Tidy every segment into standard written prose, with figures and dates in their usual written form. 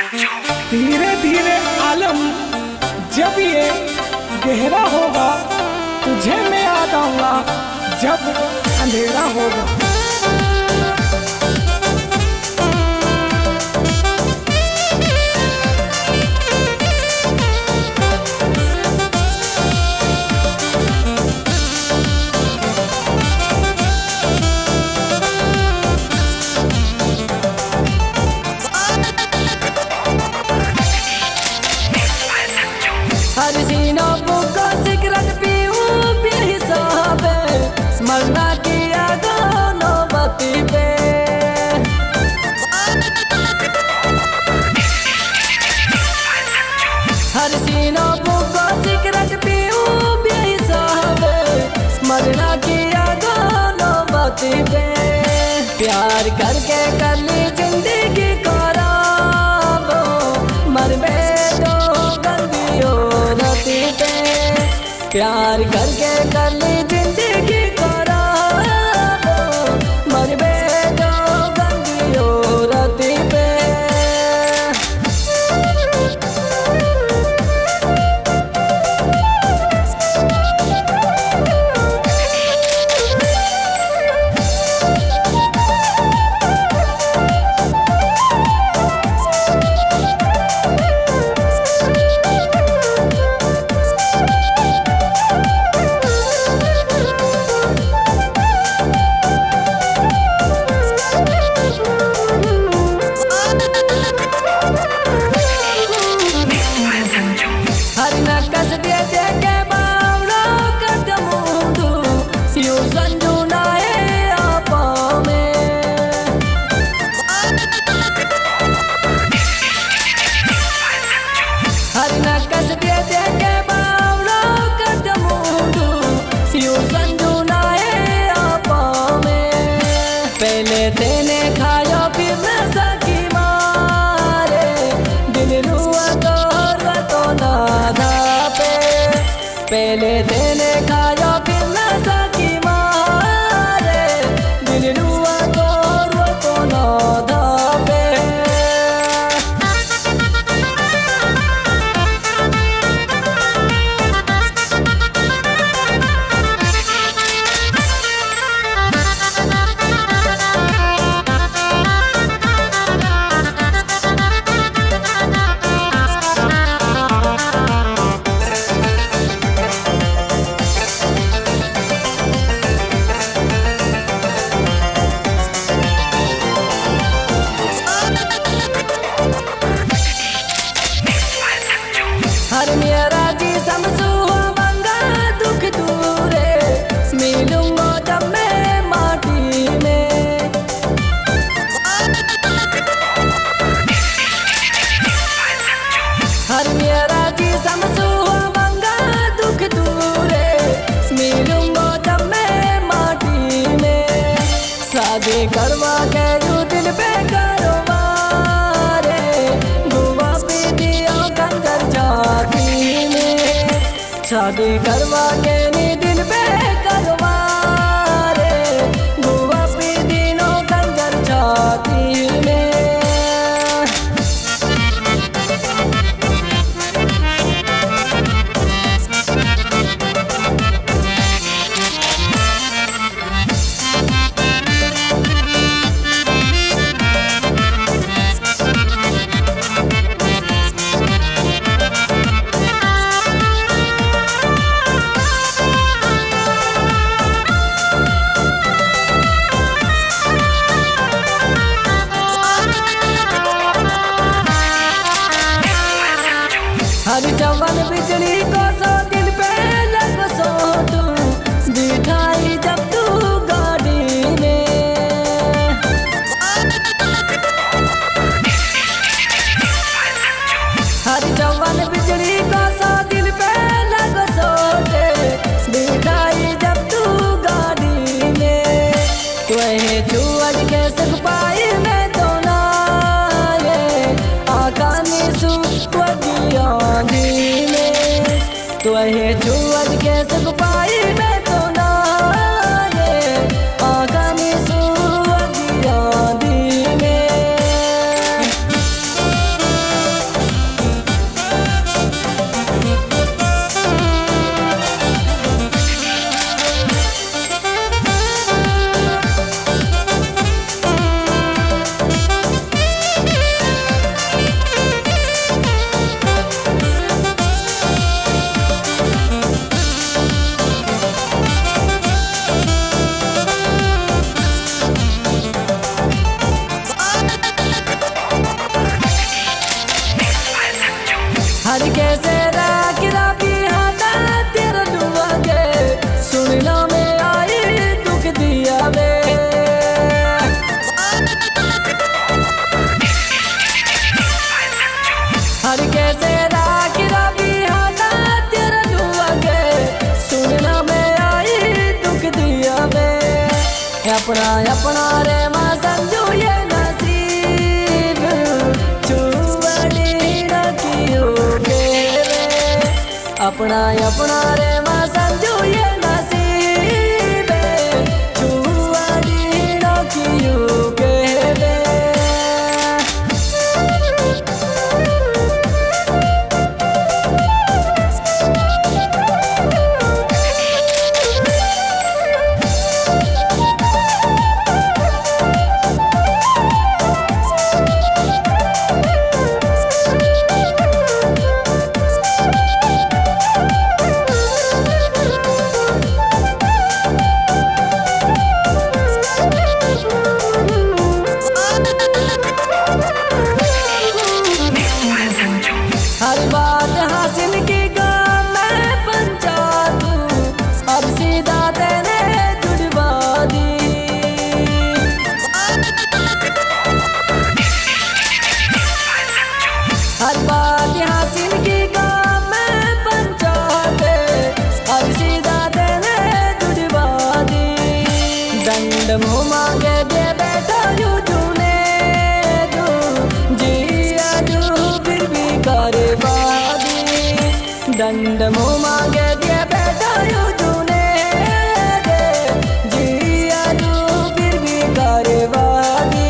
धीरे धीरे आलम जब ये गहरा होगा, तुझे मैं याद आऊंगा जब अंधेरा होगा। हर सीनों को सिगरेट पीऊं बेहिसाब, मरना किया दोनों बत्ती पे। हर सीनों को सिगरेट पीऊं बेहिसाब, मरना किया दोनों बत्ती पे। प्यार करके कर ली जिंदगी खराब, मर बैठो गलतियों रती पे। प्यार करके कर ली जिंदगी खराब, मर बैठो गलतियों रती पे। हर नकस दे दे के बावड़ो कदमूंदू, यूं संजू नाए आपा में। हर नकस दे दे के बावड़ो कदमूंदू, यूं संजू नाए आपा में। पहले तेने खायो फिर नशा की मारे, दिल रुआ तो नादा पे। पहले तेने खाया फिर नशा की मारे, दिल रुआ तो नादा पे। हर मेरा जी समझो मंगा दुख दूरे, मिलूंगा जब मैं माटी में। हर मेरा जी समझो मंगा दुख दूरे, मिलूंगा जब मैं माटी में। शादी करवा के यूं दिल पे करो मारे, दुआ पे दिया कंकर जाती में। शादी करवा के नी दिल पे करवा रे, दुआ पे दिनों कंकर जाती में। हर जवान बिजली को सो दिल पे लग सो तू, बिठाई जब तू गाड़ी में। हर जवान बिजली को सो दिल पे लग सो दे, बिठाई जब तू गाड़ी में। वही छुअट के सुख पाई मैं तो ना ये आकानी आंधी में। वही छुअट के सुख पाई मैं तो ना ये आकानी आंधी में। अपना अपना रे माँ समझू ये नसीब छुवड़ी न कियो के रे अपना अपना रे माँ समझू ये नसीब छुवड़ी न कियो के रे हर बात हासिल की गाँव में पंचा दूं अब सीधा तेने जुड़वा दी हर बात हासिल की गाँव में पंचा दे अब सीधा तेने जुड़वा दी दंड मुँह मांगे दे बैठा यूं तूने फिर भी करवादी दंड मुँह मांगे दिए बैठा यूं तूने दे जिया तू फिर भी करवादी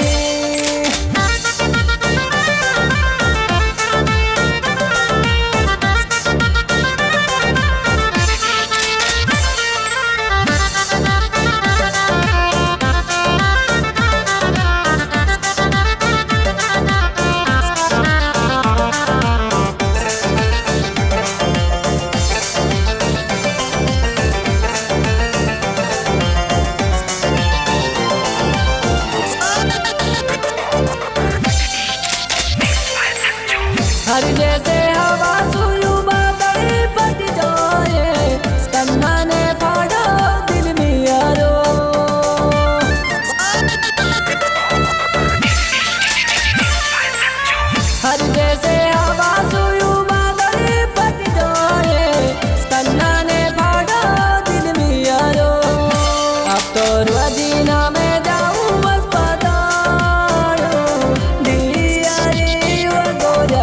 हर जैसे हवा सुयू बादल बट जाए तन्ना ने फाड़ा दिल में यारो हर जैसे हवा सुयू बादल बट जाए तन्ना ने फाड़ा दिल में यारो अब तो रोजीना में जाऊं अस्पताल दिया रे वो गोया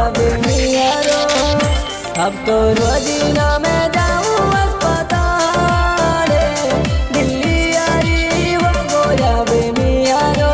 अब तो रोजीना में जाऊं अस्पताल दिल्ली यारी वो गोया बेमियारो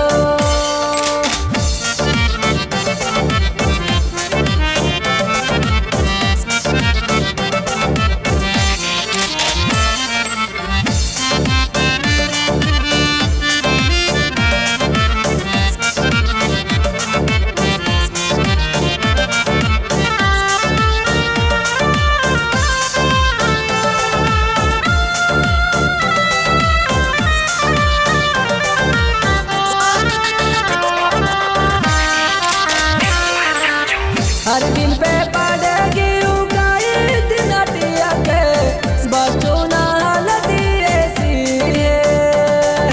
हर दिन पे पड़ेगी उगाई दिन अटिया के बचो ना हालत ऐसी है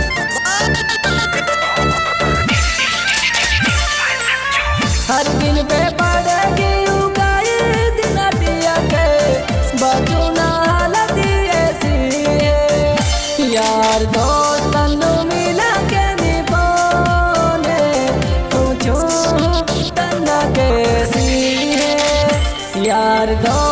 हर दिन पे पड़ेगी उगाई दिन अटिया के बचो ना हालत ऐसी है यार दोस्त तन्नू मिला के निभाने पूछो तन्ना कैसी है यार दो